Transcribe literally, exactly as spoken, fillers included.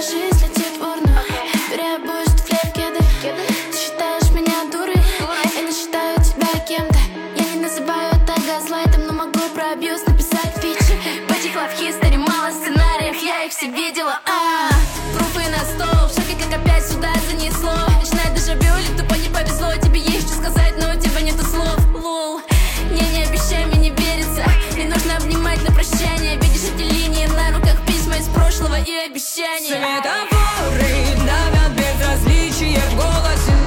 жизнь летит в урну. Переобуешь в клей в кеды. Ты считаешь меня дурой, я не считаю тебя кем-то. Я не называю это газлайтом, но могу про абьюз написать фичи. В этих love history мало сценариев, я их все видела. а Пруфы на стол, в шоке, как опять сюда занесло. Начинает дежавю, или тупо не повезло. Тебе есть что сказать, но у тебя нету слов. Лол, не, не обещай, мне не верится. Не нужно обнимать на прощание. Видишь эти линии на руках, письма из прошлого и обещания. Светофоры давят безразличие в голосе.